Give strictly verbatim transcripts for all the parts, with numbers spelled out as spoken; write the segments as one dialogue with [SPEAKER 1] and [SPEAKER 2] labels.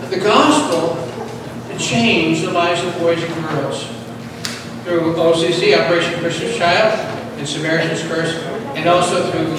[SPEAKER 1] the gospel to change the lives of boys and girls through O C C, Operation Christmas Child, and Samaritan's Curse, and also through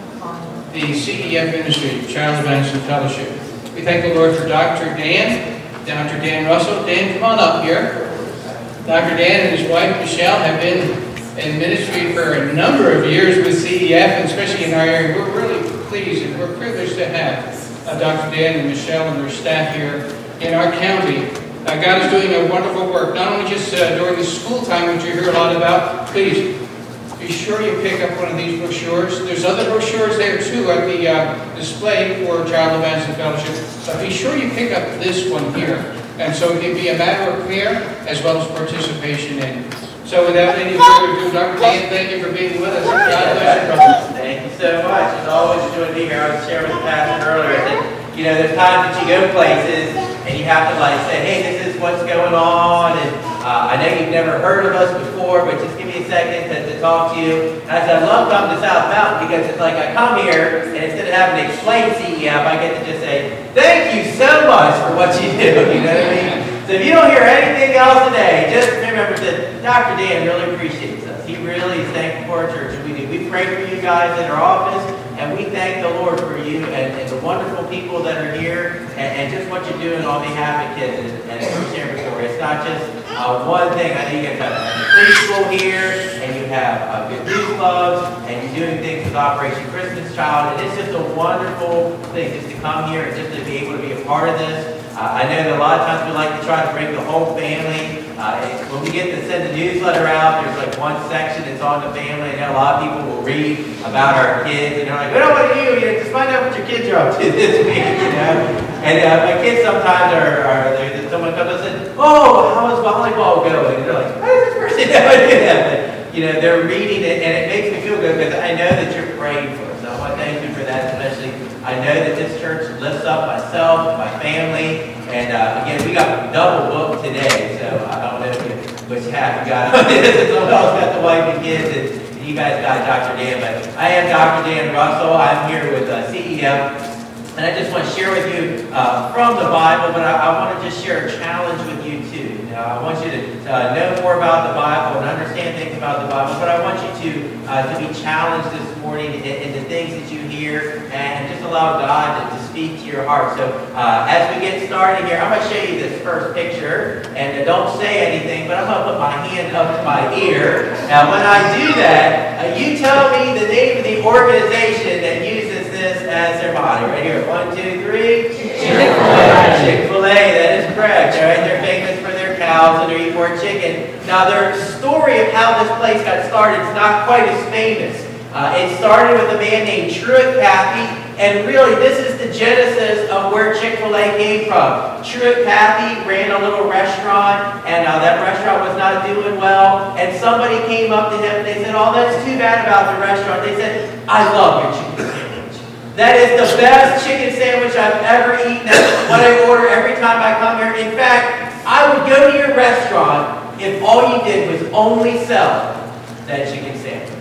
[SPEAKER 1] the C E F ministry, Child Advancement Fellowship. We thank the Lord for Doctor Dan, Doctor Dan Russell. Dan, come on up here. Doctor Dan and his wife Michelle have been in ministry for a number of years with C E F, and especially in our area. We're really pleased and we're privileged to have uh, Doctor Dan and Michelle and their staff here in our county. Uh, God is doing a wonderful work, not only just uh, during the school time, which you hear a lot about. Please be sure you pick up one of these brochures. There's other brochures there too at the uh, display for Child Advancement Fellowship. But be sure you pick up this one here. And so it can be a matter of prayer as well as participation in. So without any further ado, Doctor Dan, thank you for being with us. God bless you, brother.
[SPEAKER 2] Thank you so much. It's always a joy to be here. I was sharing with the pastor earlier that, you know, there's times that you go places and you have to like say, hey, this is what's going on, and uh, I know you've never heard of us before, but just give me a second to, to talk to you. And I said, I love coming to South Mountain because it's like I come here, and instead of having to explain C E F, I get to just say, thank you so much for what you do, you know what I mean? So if you don't hear anything else today, just remember that Doctor Dan really appreciates us. He really is thankful for our church, and we do. We pray for you guys in our office, and we thank the Lord for you and, and the wonderful people that are here, and, and just what you're doing on behalf of kids and, and sharing your story. It's not just uh, one thing. I know you guys have a preschool here, and you have uh, good news clubs, and you're doing things with Operation Christmas Child, and it's just a wonderful thing just to come here and just to be able to be a part of this. Uh, I know that a lot of times we like to try to bring the whole family. Uh, when we get to send the newsletter out, there's like one section that's on the family. I know a lot of people will read about our kids, and they're like, "What do I want to do? You know, just find out what your kids are up to this week." You know, and uh, my kids sometimes are, are there. Someone comes up and says, "Oh, how is volleyball going?" And they're like, "How does this person know to do that?" But, you know, they're reading it, and it makes me feel good because I know that you're praying for us. So I want to thank you for that, especially. I know that this church lifts up myself, my family, and uh, again, we got double booked today, so I don't know which half you got. Someone else got the wife and kids, and you guys got Doctor Dan, but I am Doctor Dan Russell. I'm here with uh, C E F, and I just want to share with you uh, from the Bible, but I, I want to just share a challenge with you too. Now, I want you to uh, know more about the Bible and understand things about the Bible, but I want you to uh, to be challenged this morning in, in the things that you hear, and just allow God to, to speak to your heart. So uh, as we get started here, I'm going to show you this first picture, and uh, don't say anything, but I'm going to put my hand up to my ear. Now, when I do that, uh, you tell me the name of the organization that uses this as their motto. Right here, one, two, three. Chick-fil-A. Chick-fil-A, that is correct. All right, they're famous for their cows and their eat more chicken. Now, their story of how this place got started is not quite as famous. Uh, it started with a man named Truett Cathy, and really this is the genesis of where Chick-fil-A came from. Truett Cathy ran a little restaurant, and uh, that restaurant was not doing well, and somebody came up to him and they said, "Oh, that's too bad about the restaurant." They said, "I love your chicken sandwich. That is the best chicken sandwich I've ever eaten. That's what I order every time I come here. In fact, I would go to your restaurant if all you did was only sell that chicken sandwich."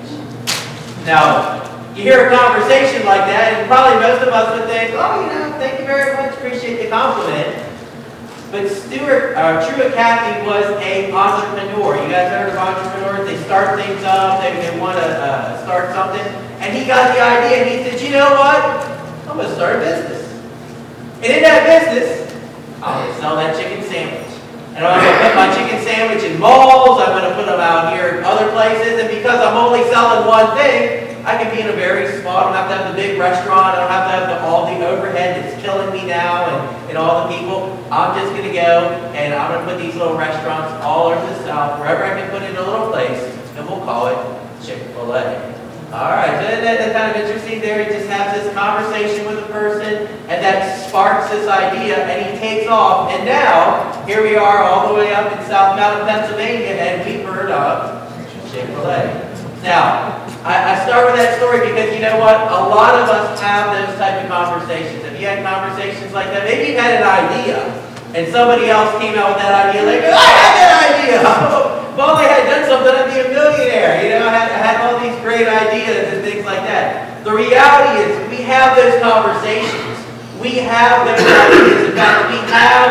[SPEAKER 2] Now, you hear a conversation like that, and probably most of us would think, "Oh, you know, thank you very much, appreciate the compliment." But Stuart, uh, Truett Cathy was an entrepreneur. You guys heard of entrepreneurs? They start things up, they, they want to uh, start something. And he got the idea, and he said, "You know what? I'm going to start a business. And in that business, I'm going to sell that chicken sandwich. And I'm going to put my chicken sandwich in malls, I'm going to put them out here in other places, and because I'm only selling one thing, I can be in a very small, I don't have to have the big restaurant, I don't have to have the, all the overhead that's killing me now and, and all the people. I'm just going to go, and I'm going to put these little restaurants all over the South, wherever I can put it in a little place, and we'll call it Chick-fil-A." All right, so that, that's kind of interesting there. He just has this conversation with a person, and that sparks this idea, and he takes off. And now, here we are all the way up in South Mountain, Pennsylvania, and we've heard of Chick-fil-A. Now, I, I start with that story because you know what? A lot of us have those type of conversations. Have you had conversations like that? Maybe you had an idea, and somebody else came out with that idea, like, "I had that idea! If only I had done something, I'd be a millionaire." You know, I had, I had all these great ideas and things like that. The reality is, we have those conversations. We have those ideas. In fact, we have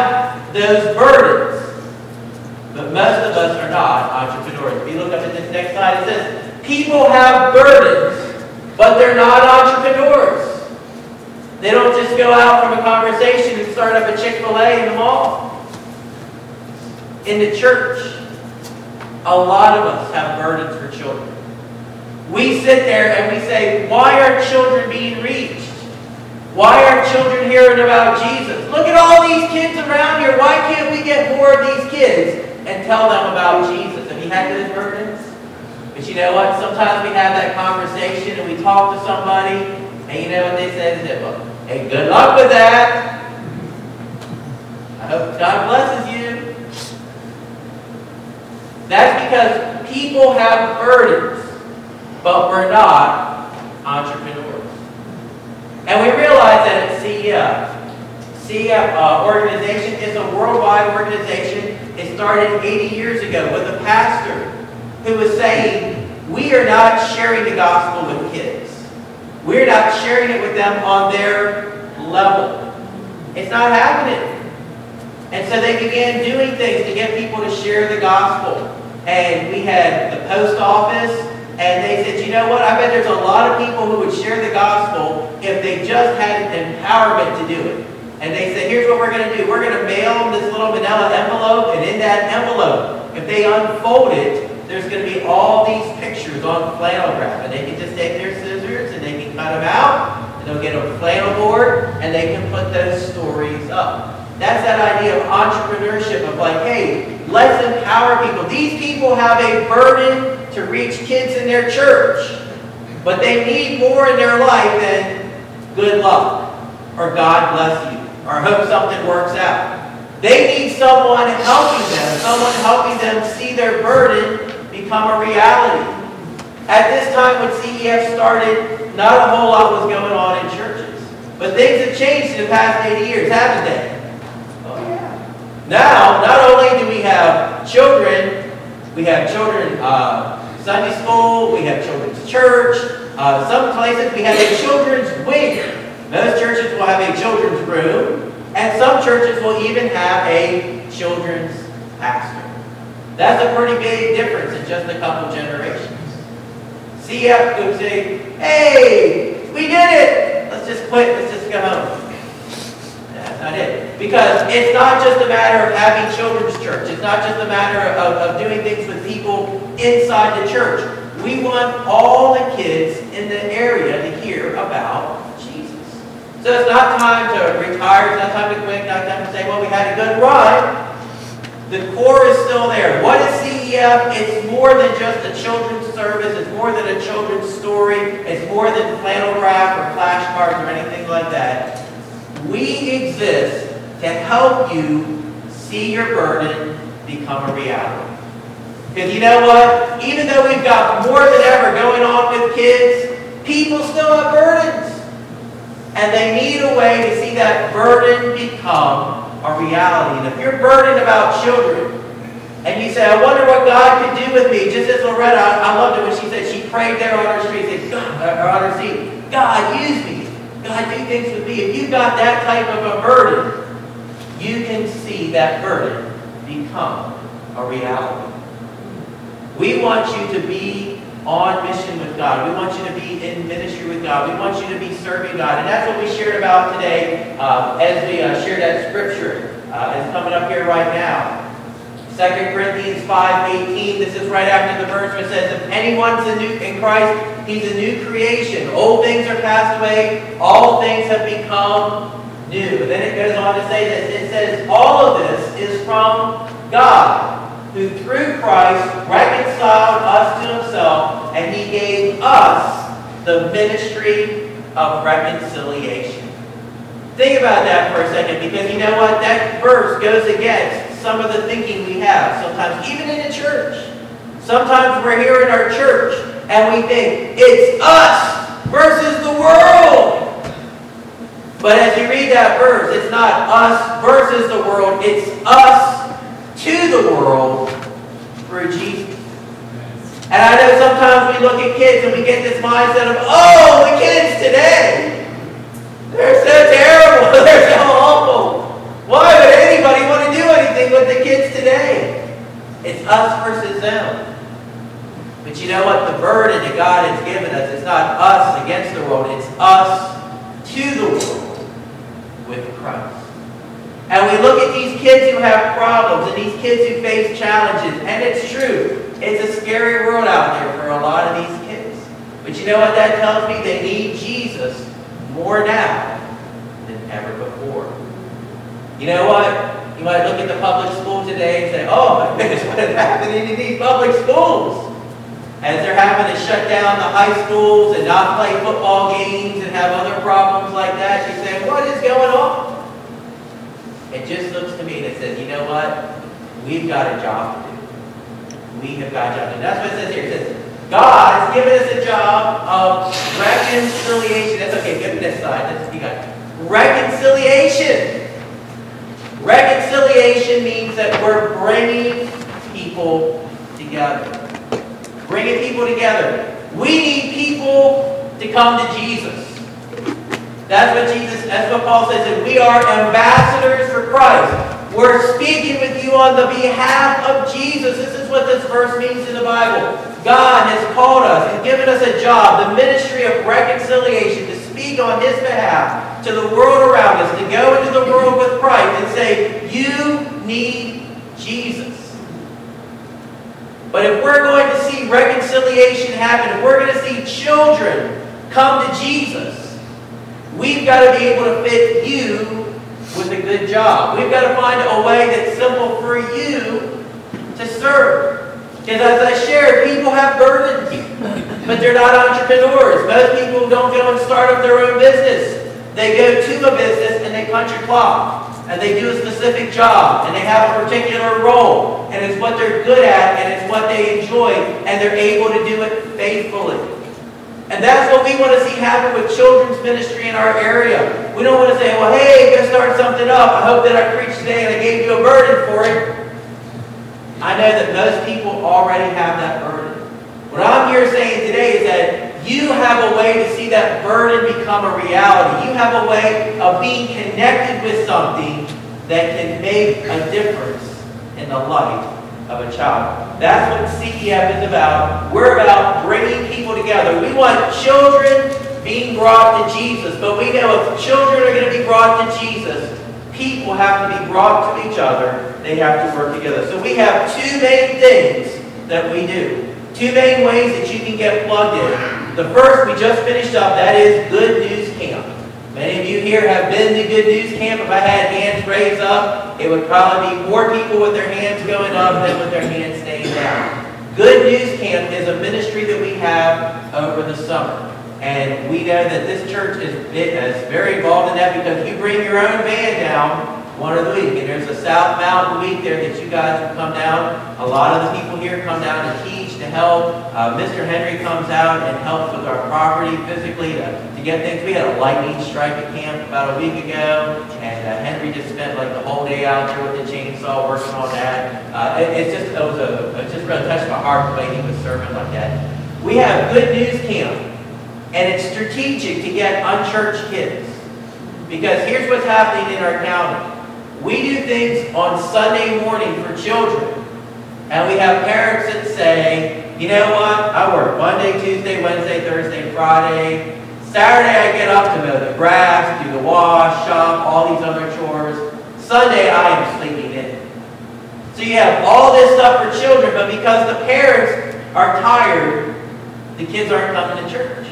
[SPEAKER 2] burdens. But most of us are not entrepreneurs. If you look up at this next slide, it says, people have burdens, but they're not entrepreneurs. They don't just go out from a conversation and start up a Chick-fil-A in the mall. In the church, a lot of us have burdens for children. We sit there and we say, why are children being reached? Why are children hearing about Jesus? Look at all these kids around here. Why can't we get more of these kids and tell them about Jesus? Have you had those burdens? But you know what? Sometimes we have that conversation and we talk to somebody, and you know what they say? They say, well, hey, good luck with that. I hope God blesses you. That's because people have burdens, but we're not entrepreneurs. And we realize that at C E F, C E F uh, organization is a worldwide organization. It started eighty years ago with a pastor who was saying, we are not sharing the gospel with kids. We're not sharing it with them on their level. It's not happening. And so they began doing things to get people to share the gospel. And we had the post office, and they said, you know what, I bet there's a lot of people who would share the gospel if they just had empowerment to do it. And they said, here's what we're going to do. We're going to mail them this little manila envelope, and in that envelope, if they unfold it, there's going to be all these pictures on flannel graph. And they can just take their scissors, and they can cut them out, and they'll get a flannel board, and they can put those stories up. That's that idea of entrepreneurship, of like, hey, let's empower people. These people have a burden to reach kids in their church, but they need more in their life than good luck, or God bless you, or hope something works out. They need someone helping them, someone helping them see their burden become a reality. At this time when C E F started, not a whole lot was going on in churches. But things have changed in the past eighty years, haven't they? Oh yeah. Now, not only do we have children, we have children uh, Sunday school, we have children's church. Uh, some places we have a children's wing. Most churches will have a children's room, and some churches will even have a children's pastor. That's a pretty big difference in just a couple generations. C E F could say, hey, we did it. Let's just quit. Let's just go home. That's not it. Because it's not just a matter of having children's church. It's not just a matter of, of doing things with people inside the church. We want all the kids in the area to hear about Jesus. So it's not time to retire. It's not time to quit. Not time to say, well, we had a good run. The core is still there. What is C E F? It's more than just a children's service. It's more than a children's story. It's more than flannel graph or flashcards or anything like that. We exist to help you see your burden become a reality. Because you know what? Even though we've got more than ever going on with kids, people still have burdens. And they need a way to see that burden become a reality. And if you're burdened about children, and you say, I wonder what God could do with me, just as Loretta, I, I loved it when she said, she prayed there on her street, said, God, or on her seat, God, use me. God, do things with me. If you've got that type of a burden, you can see that burden become a reality. We want you to be on mission with God. We want you to be in ministry with God. We want you to be serving God. And that's what we shared about today uh, as we uh, shared that scripture. Uh, it's coming up here right now. Second Corinthians five eighteen. This is right after the verse where it says, if anyone's a new, in Christ, he's a new creation. Old things are passed away. All things have become new. And then it goes on to say this. It says, all of this is from God, who through Christ reconciled us to himself, and he gave us the ministry of reconciliation. Think about that for a second, because you know what? That verse goes against some of the thinking we have sometimes, even in the church. Sometimes we're here in our church, and we think, it's us versus the world. But as you read that verse, it's not us versus the world, it's us to the world through Jesus. And I know sometimes we look at kids and we get this mindset of, oh, the kids today, they're so terrible, they're so awful. Why would anybody want to do anything with them. But you know what? The burden that God has given us is not us against the world. It's us to the world with Christ. And we look at these kids who have problems and these kids who face challenges. And it's true. It's a scary world out there for a lot of these kids. But you know what that tells me? They need Jesus more now than ever before. You know what? You might look at the public school today and say, oh my goodness, what is happening in these public schools? As they're having to shut down the high schools and not play football games and have other problems like that, you say, what is going on? It just looks to me that says, you know what? We've got a job to do. We have got a job to do. That's what it says here. It says, God has given us a job of reconciliation. That's okay, get to this side. That's, you got reconciliation. Reconciliation means that we're bringing people together. Bringing people together. We need people to come to Jesus. That's what Jesus, that's what Paul says, that we are ambassadors for Christ. We're speaking with you on the behalf of Jesus. This is what this verse means in the Bible. God has called us and given us a job, the ministry of reconciliation, to speak on His behalf to the world around us, to go into the world with Christ and say, you need Jesus. But if we're going to see reconciliation happen, if we're going to see children come to Jesus, we've got to be able to fit you with a good job. We've got to find a way that's simple for you to serve. Because as I shared, people have burdens, but they're not entrepreneurs. Most people don't go and start up their own business. They go to a business and they punch a clock. And they do a specific job. And they have a particular role. And it's what they're good at. And it's what they enjoy. And they're able to do it faithfully. And that's what we want to see happen with children's ministry in our area. We don't want to say, well, hey, go start something up. I hope that I preached today and I gave you a burden for it. I know that most people already have that burden. What I'm here saying today is that you have a way to see that burden become a reality. You have a way of being connected with something that can make a difference in the life of a child. That's what C E F is about. We're about bringing people together. We want children being brought to Jesus. But we know if children are going to be brought to Jesus, people have to be brought to each other. They have to work together. So we have two main things that we do. Two main ways that you can get plugged in. The first we just finished up, that is Good News Camp. Many of you here have been to Good News Camp. If I had hands raised up, it would probably be more people with their hands going up than with their hands staying down. Good News Camp is a ministry that we have over the summer. And we know that this church is, is very involved in that because you bring your own van down one of the week. And there's a South Mountain week there that you guys will come down. A lot of the people here come down to teach, to help. Uh, Mister Henry comes out and helps with our property physically to, to get things. We had a lightning strike at camp about a week ago. And uh, Henry just spent like the whole day out there with the chainsaw working on that. Uh, it, it's just, it was a, it just really touched my heart the way he was serving like that. We have Good News Camp. And it's strategic to get unchurched kids. Because here's what's happening in our county. We do things on Sunday morning for children. And we have parents that say, you know what? I work Monday, Tuesday, Wednesday, Thursday, Friday. Saturday I get up to mow the grass, do the wash, shop, all these other chores. Sunday I am sleeping in. So you have all this stuff for children, but because the parents are tired, the kids aren't coming to church.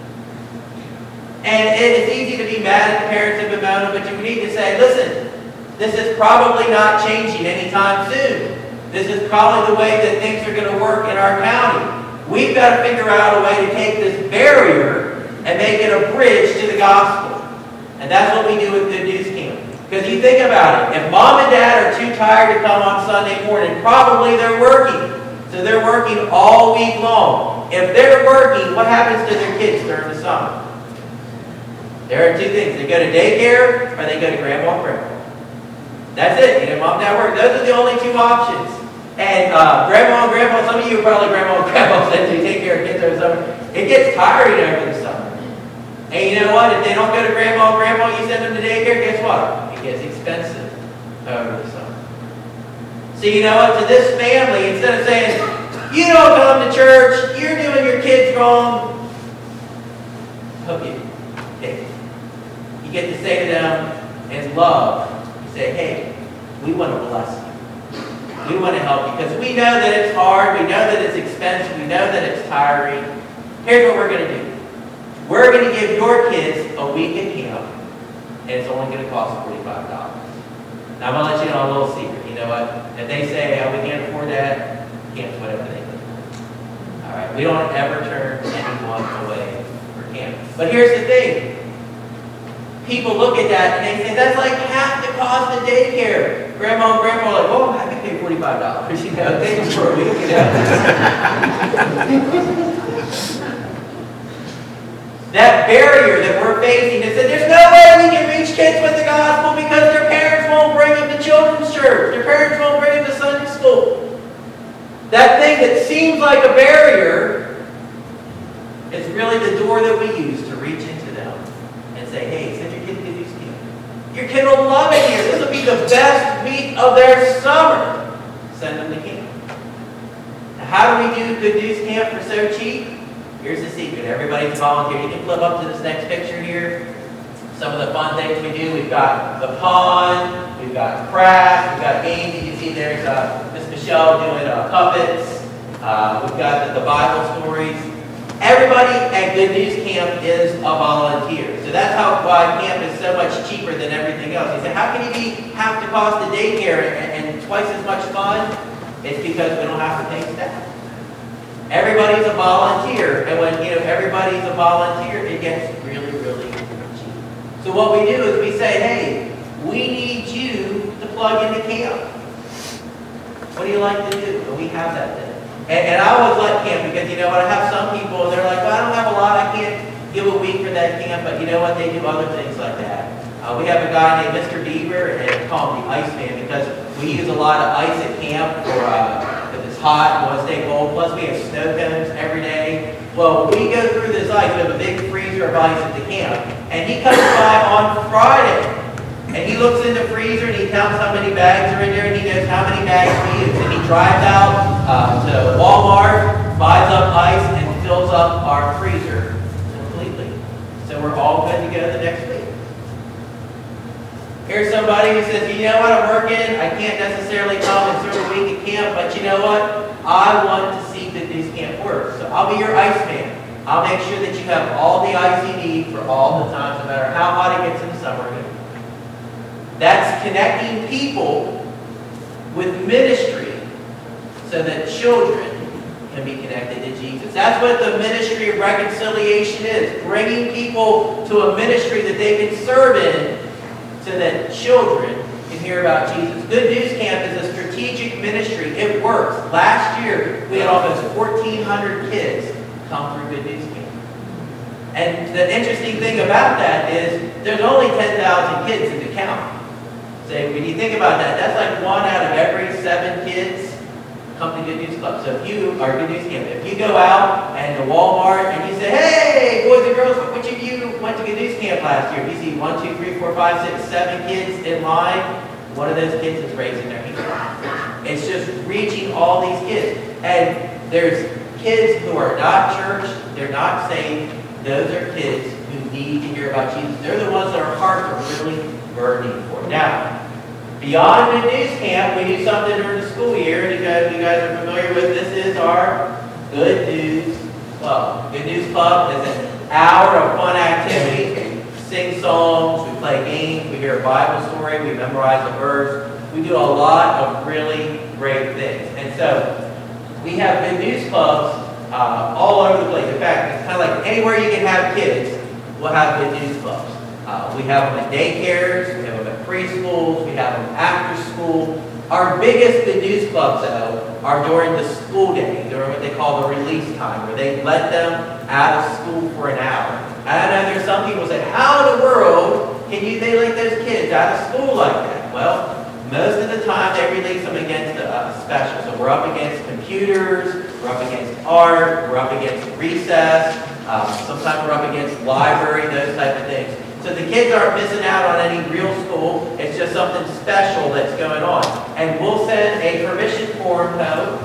[SPEAKER 2] And it's easy to be mad at the parents and bemoan them, but you need to say, listen, this is probably not changing anytime soon. This is probably the way that things are going to work in our county. We've got to figure out a way to take this barrier and make it a bridge to the gospel. And that's what we do with Good News Camp. Because you think about it, if mom and dad are too tired to come on Sunday morning, probably they're working. So they're working all week long. If they're working, what happens to their kids during the summer? There are two things. They go to daycare or they go to grandma and grandpa. That's it. You know, mom and dad work. Those are the only two options. And uh, grandma and grandpa, some of you are probably grandma and grandpa said they take care of kids over the summer. It gets tiring over the summer. And you know what? If they don't go to grandma and grandpa, you send them to daycare, guess what? It gets expensive over the summer. So you know what? To this family, instead of saying, You don't come to church. You're doing your kids wrong. Hope you take it. You get to say to them in love, you say, hey, we want to bless you. We want to help you because we know that it's hard. We know that it's expensive. We know that it's tiring. Here's what we're going to do. We're going to give your kids a week at camp, and it's only going to cost forty-five dollars. Now, I'm going to let you know a little secret. You know what? If they say, oh, we can't afford that, camp's whatever they do. All right? We don't ever turn anyone away for camp. But here's the thing. People look at that, and they say, that's like half the cost of daycare. Grandma and grandpa are like, oh, I can pay forty-five dollars. You know, take them for a week. You know? That barrier that we're facing is that there's no way we can reach kids with the gospel because their parents won't bring them to children's church. Their parents won't bring them to Sunday school. That thing that seems like a barrier is really the door that we use to reach into them and say, hey, send your kid to Good News Camp. Your kid will love it here. This will be the best week of their summer. Send them to camp. Now, how do we do Good News Camp for so cheap? Here's the secret. Everybody's volunteer. You can flip up to this next picture here. Some of the fun things we do. We've got the pond. We've got crafts. We've got games. You can see there's uh, Miss Michelle doing uh, puppets. Uh, we've got the, the Bible stories. Everybody at Good News Camp is a volunteer. So that's how why camp is so much cheaper than everything else. You say, how can you be half the cost of daycare and, and twice as much fun? It's because we don't have to pay staff. Everybody's a volunteer, and when you know everybody's a volunteer, it gets really, really cheap. So what we do is we say, hey, we need you to plug into camp. What do you like to do? And we have that thing. And, and I always like camp because you know what, I have some people and they're like, well, I don't have a lot, I can't give a week for that camp, but you know what, they do other things like that. Uh, we have a guy named Mister Bieber, and we call him the Iceman because we use a lot of ice at camp for uh, hot, we want to stay cold, plus we have snow cones every day. Well, we go through this ice, we have a big freezer of ice at the camp, and he comes by on Friday, and he looks in the freezer and he counts how many bags are in there, and he knows how many bags we use, and he drives out uh, to Walmart, buys up ice, and fills up our freezer completely. So we're all good to go the next week. Here's somebody who says, you know what, I'm working, I can't necessarily come and serve a week at camp, but you know what, I want to see Good News Camp work. So I'll be your ice man. I'll make sure that you have all the ice you need for all the times, no matter how hot it gets in the summer. That's connecting people with ministry so that children can be connected to Jesus. That's what the ministry of reconciliation is, bringing people to a ministry that they can serve in so that children can hear about Jesus. Good News Camp is a strategic ministry. It works. Last year, we had almost fourteen hundred kids come through Good News Camp. And the interesting thing about that is there's only ten thousand kids in the county. So when you think about that, that's like one out of every seven kids come to Good News Club. So if you are Good News Camp, if you go out and to Walmart and you say, hey, boys and girls, which of you went to Good News Camp last year? If you see one, two, three, four, five, six, seven kids in line, one of those kids is raising their hand. It's just reaching all these kids. And there's kids who are not church, they're not saved. Those are kids who need to hear about Jesus. They're the ones that our hearts are really burning for. Now, beyond Good News Camp, we do something during the school year. You guys, you guys are familiar with this is our Good News Club. Good News Club is an hour of fun activity. We sing songs, we play games, we hear a Bible story, we memorize a verse. We do a lot of really great things. And so we have Good News Clubs uh, all over the place. In fact, it's kind of like anywhere you can have kids, we'll have Good News Clubs. Uh, we have them at daycares, we have them at preschools, we have them after school. Our biggest Good News Clubs, though, are during the school day, during what they call the release time, where they let them out of school for an hour. And I know there's some people who say, how in the world can you they let those kids out of school like that? Well, most of the time they release them against a uh, special. So we're up against computers, we're up against art, we're up against recess, uh, sometimes we're up against library, those type of things. So the kids aren't missing out on any real school. It's just something special that's going on. And we'll send a permission form home,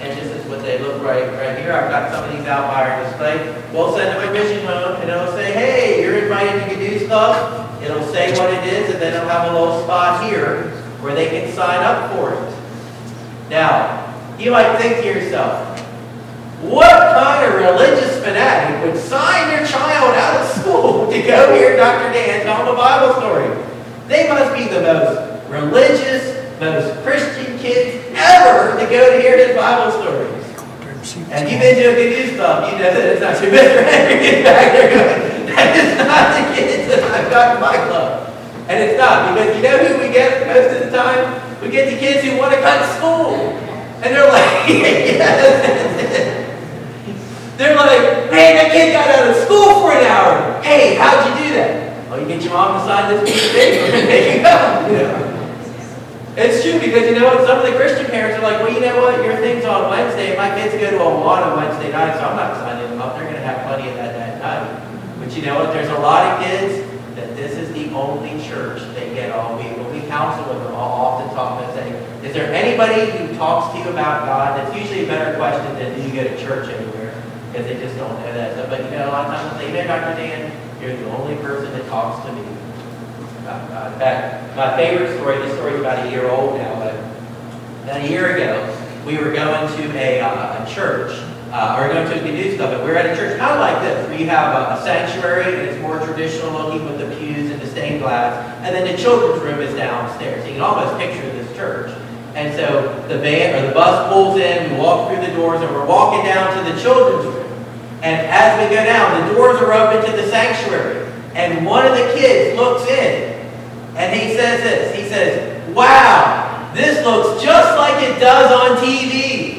[SPEAKER 2] and this is what they look like right here. I've got some of these out by our display. We'll send them a mission home, and it'll say, hey, you're invited to Good Club. It'll say what it is, and then it'll have a little spot here where they can sign up for it. Now, you might think to yourself, what kind of religious fanatic would sign their child out of school to go hear Doctor Dan tell them a Bible story? They must be the most religious, most Christian kids ever to go to hear his Bible stories. And you've been to a Good News Club, you know that it's not your Mister Henry is back there going, that is not the kids that I've got in my club. And it's not, because you know who we get most of the time? We get the kids who want to cut school. And they're like, yes. They're like, hey, that kid got out of school for an hour. Hey, how'd you do that? Oh, you get your mom to sign this piece of paper and there you go. You know? It's true because, you know what, some of the Christian parents are like, well, you know what, your thing's on Wednesday. My kids go to a lot on Wednesday night, so I'm not signing them up. They're going to have plenty of that that night. But you know what, there's a lot of kids that this is the only church they get all week. When we counsel with them, I'll often talk to them and say, is there anybody who talks to you about God? That's usually a better question than do you go to church anywhere? Because they just don't know that stuff. But you know, a lot of times they'll say, you know, Doctor Dan, you're the only person that talks to me about God. In fact, my favorite story, this story's about a year old now, but about a year ago, we were going to a, uh, a church, uh, or going to a Good News Club, and we were at a church kind of like this, where you have a, a sanctuary, and it's more traditional looking with the pews and the stained glass, and then the children's room is downstairs. So you can almost picture this church. And so the van or the bus pulls in, we walk through the doors, and we're walking down to the children's room. And as we go down, the doors are open to the sanctuary. And one of the kids looks in, and he says this. He says, wow, this looks just like it does on T V.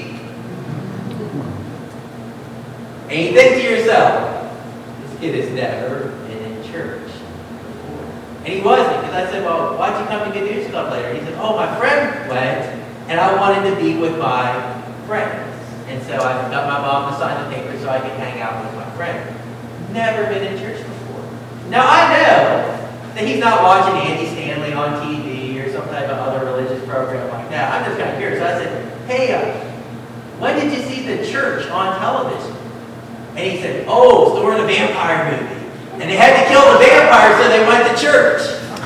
[SPEAKER 2] And you think to yourself, this kid has never been in church before. And he wasn't, because I said, well, why'd you come to Good News Club later? He said, oh, my friend went, and I wanted to be with my friends. And so I got my mom to sign the paper so I could hang out with my friend. Never been in church before. Now I know that he's not watching Andy Stanley on T V or some type of other religious program like that. I'm just kind of curious. So I said, hey, uh, when did you see the church on television? And he said, oh, it's during the vampire movie. And they had to kill the vampire, so they went to church.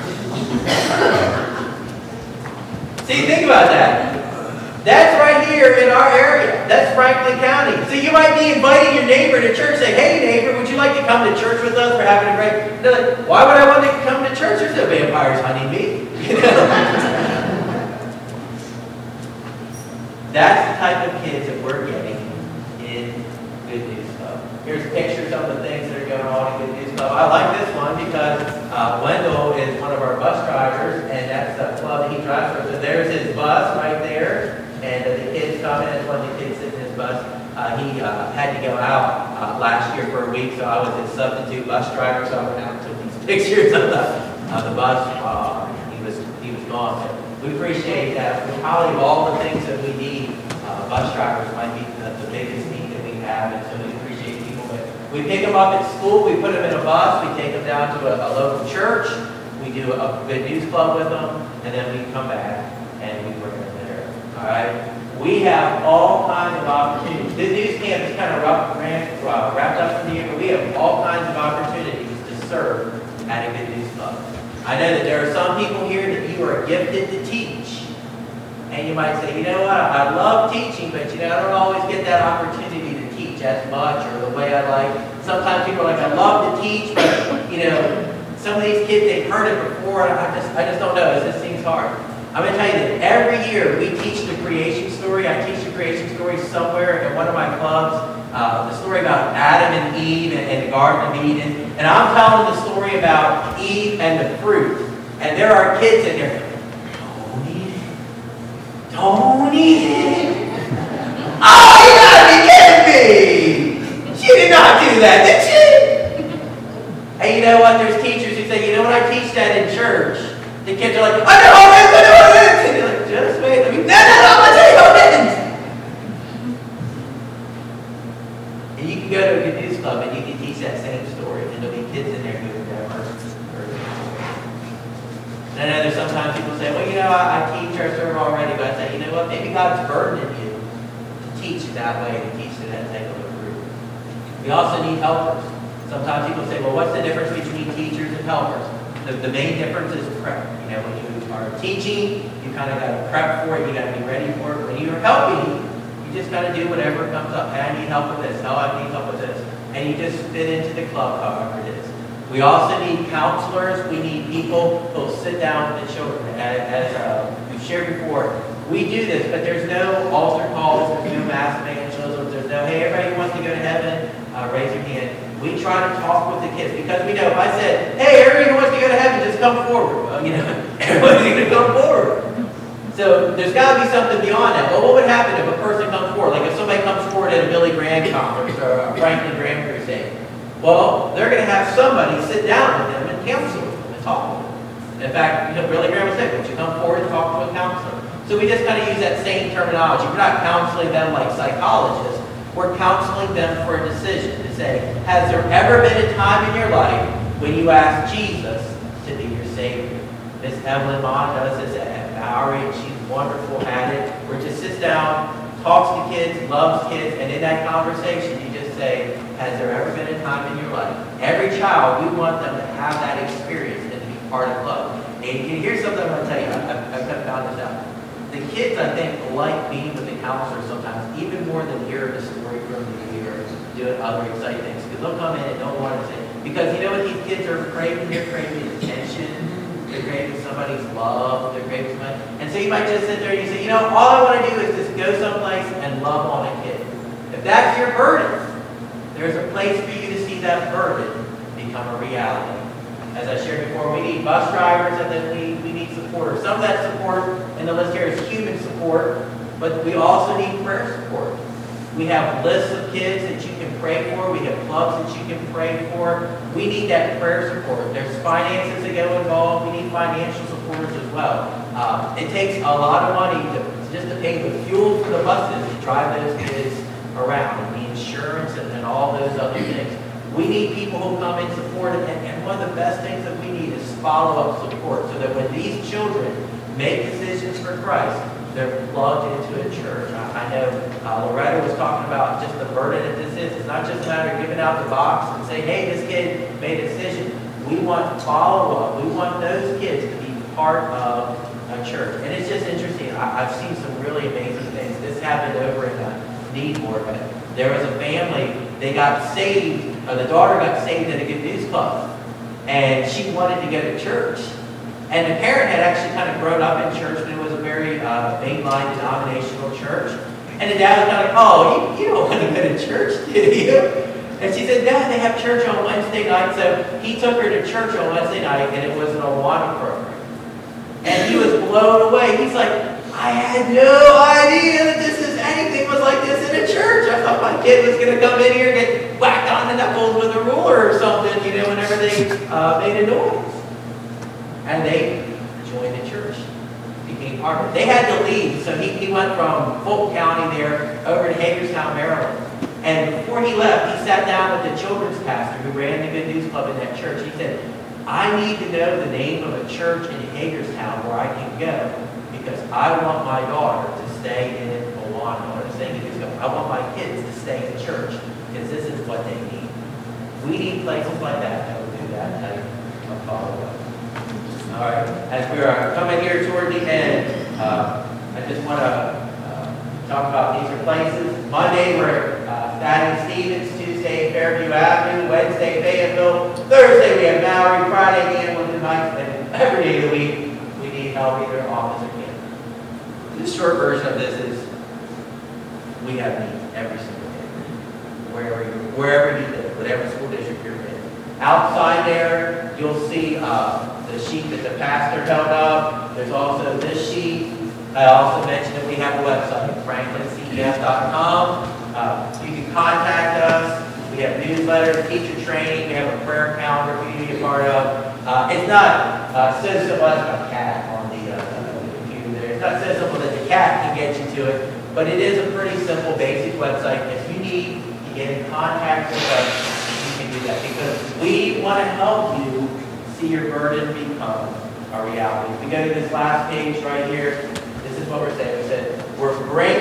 [SPEAKER 2] See, think about that. That's right here in our area. That's Franklin County. So you might be inviting your neighbor to church, saying, hey neighbor, would you like to come to church with us? We're having a great... They're like, why would I want to come to church? There's no vampires hunting me. You know? That's the type of kids that we're getting in Good News Club. Here's pictures of the things that are going on in Good News Club. I like this one because uh, Wendell is one of our bus drivers, and that's the club that he drives for. So there's his bus right there. And uh, the kids come in, one of the kids sitting in his bus. Uh, he uh, had to go out uh, last year for a week, so I was his substitute bus driver. So I went out and took these pictures of the, of the bus. Uh, he was he was gone. So we appreciate that. We probably of all the things that we need, uh, bus drivers might be the, the biggest need that we have, and so we appreciate people. But we pick them up at school. We put them in a bus. We take them down to a, a local church. We do a Good News Club with them, and then we come back and we bring them. All right, we have all kinds of opportunities. Good News Camp is kind of rough, uh, wrapped up in the year, but we have all kinds of opportunities to serve at a Good News Club. I know that there are some people here that you are gifted to teach, and you might say, you know what, I love teaching, but you know I don't always get that opportunity to teach as much or the way I like. Sometimes people are like, I love to teach, but you know, some of these kids they've heard it before, and I just I just don't know. It just seems hard. I'm going to tell you that every year we teach the creation story. I teach the creation story somewhere at one of my clubs. Uh, the story about Adam and Eve and, and the Garden of Eden. And I'm telling the story about Eve and the fruit. And there are kids in there, don't eat it. Don't eat it. Oh, you gotta be kidding me. She did not do that, did she? And you know what? There's teachers who say, you know what, I teach that in church. The kids are like, I know this, I know this. And you're like, just wait. I mean, no, no, no, I'm going to tell you what it is. And you can go to a Good News Club and you can teach that same story. And there'll be kids in there who have never heard it. And I know there's sometimes people say, well, you know, I, I teach or serve already. But I say, you know what, maybe God's burdening you to teach in that way, to teach to that type of a group. We also need helpers. Sometimes people say, well, what's the difference between teachers and helpers? The, the main difference is prep. You know, when you are teaching, you kind of got to prep for it, you got to be ready for it. When you're helping, you just got to do whatever comes up. Hey, I need help with this. Oh, I need help with this. And you just fit into the club, however it is. We also need counselors. We need people who will sit down with the children. As, as uh, we've shared before, we do this, but there's no altar calls, there's no mass evangelism, there's no, hey, everybody who wants to go to heaven, uh, raise your hand. We try to talk with the kids because we know if I said, hey, everybody who wants to go to heaven, just come forward. Well, you know, everybody's going to come forward. So there's got to be something beyond that. Well, what would happen if a person comes forward? Like if somebody comes forward at a Billy Graham conference or a Franklin Graham crusade. Well, they're going to have somebody sit down with them and counsel with them and talk with them. In fact, you know, Billy Graham would say, would you come forward and talk to a counselor? So we just kind of use that same terminology. We're not counseling them like psychologists. We're counseling them for a decision to say, has there ever been a time in your life when you asked Jesus to be your Savior? Miss Evelyn Ma does this at Bowery, and she's wonderful at it, where she sits down, talks to kids, loves kids, and in that conversation you just say, has there ever been a time in your life? Every child, we want them to have that experience and to be part of love. And here's something I'm going to tell you, I've, I've kind of found this out. The kids, I think, like being with the counselor sometimes, even more than hearing the story from me or doing other exciting things. Because they'll come in and don't want to say, because you know what these kids are craving? They're craving attention. They're craving somebody's love. They're craving somebody. And so you might just sit there and you say, you know, all I want to do is just go someplace and love on a kid. If that's your burden, there's a place for you to see that burden become a reality. As I shared before, we need bus drivers and then we, we need supporters. Some of that support in the list here is human support, but we also need prayer support. We have lists of kids that you can pray for. We have clubs that you can pray for. We need that prayer support. There's finances that go involved. We need financial supporters as well. Uh, it takes a lot of money to, just to pay the fuel for the buses to drive those kids around, and the insurance and, and all those other things. We need people who come and support it, and, and one of the best things that we need is follow-up support, so that when these children make decisions for Christ, they're plugged into a church. I, I know uh, Loretta was talking about just the burden that this is. It's not just a matter of giving out the box and saying, hey, this kid made a decision. We want follow-up. We want those kids to be part of a church. And it's just interesting. I, I've seen some really amazing things. This happened over in uh, Needmore, but there was a family, they got saved, or the daughter got saved at a Good News Club, and she wanted to go to church. And the parent had actually kind of grown up in church, but it was a very uh, mainline denominational church. And the dad was kind of, oh, you, you don't want to go to church, do you? And she said, Dad, they have church on Wednesday night. So he took her to church on Wednesday night, and it was an Awana program. And he was blown away. He's like, I had no idea that this is anything was like this in a church. I thought my kid was going to come in here and get whacked on the knuckles with a ruler or something, you know, whenever they uh, made a noise. And they joined the church, became part of it. They had to leave, so he, he went from Fulton County there over to Hagerstown, Maryland. And before he left, he sat down with the children's pastor who ran the Good News Club in that church. He said, I need to know the name of a church in Hagerstown where I can go, because I want my daughter to stay in Awana, or to stay in Good News Club. I want my kids to stay in church, because this is what they need. We need places like that that will do that type of follow-up. All right, as we are coming here toward the end, uh, I just want to uh, talk about these are places. Monday, we're uh, Thaddeus Stevens. Tuesday, Fairview Avenue. Wednesday, Fayetteville. Thursday, we have Mallory. Friday, Hamilton Heights. And every day of the week, we need help either office or campus. The short version of this is we have needs every single day, wherever you, wherever you live, whatever school district you're in. Outside there, you'll see uh, the sheet that the pastor held up. There's also this sheet. I also mentioned that we have a website, franklin c e f dot com. Uh, you can contact us. We have newsletters, teacher training. We have a prayer calendar for you to be a part of. Uh, it's not uh, so simple as a cat on the, uh, the computer there. It's not so simple that the cat can get you to it, but it is a pretty simple, basic website. If you need to get in contact with us, do that, because we want to help you see your burden become a reality. If we go to this last page right here, this is what we're saying. We said, we're bringing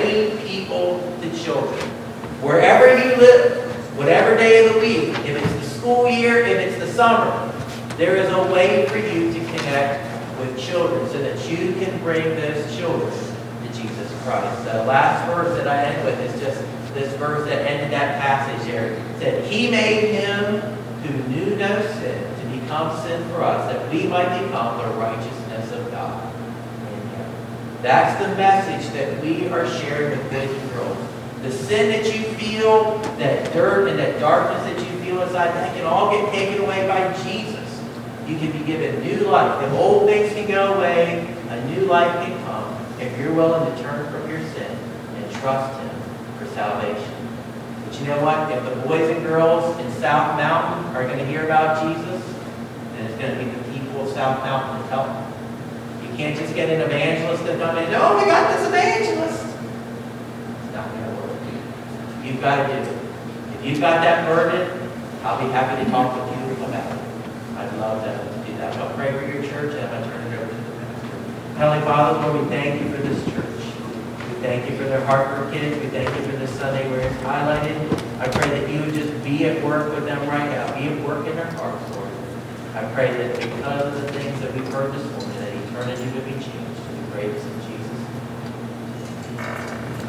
[SPEAKER 2] people to children. Wherever you live, whatever day of the week, if it's the school year, if it's the summer, there is a way for you to connect with children so that you can bring those children to Jesus Christ. The last verse that I end with is just this verse that ended that passage there. It said, He made him who knew no sin to become sin for us, that we might become the righteousness of God. That's the message that we are sharing with boys and girls. The sin that you feel, that dirt and that darkness that you feel inside, that can all get taken away by Jesus. You can be given new life. The old things can go away. A new life can come if you're willing to turn from your sin and trust Him for salvation. But you know what? If the boys and girls in South Mountain are going to hear about Jesus, then it's going to be the people of South Mountain to tell them. You can't just get an evangelist to come in and, oh, we got this evangelist. It's not going to work. You've got to do it. If you've got that burden, I'll be happy to talk with you about it. I'd love to do that. I'll pray for your church and I'm going to turn it over to the pastor. Heavenly Father, Lord, we thank you for this church. We thank you for their heart for kids. We thank you for this Sunday where it's highlighted. I pray that you would just be at work with them right now. Be at work in their hearts, Lord. I pray that because of the things that we've heard this morning, that eternity would be changed. We pray this in Jesus' name.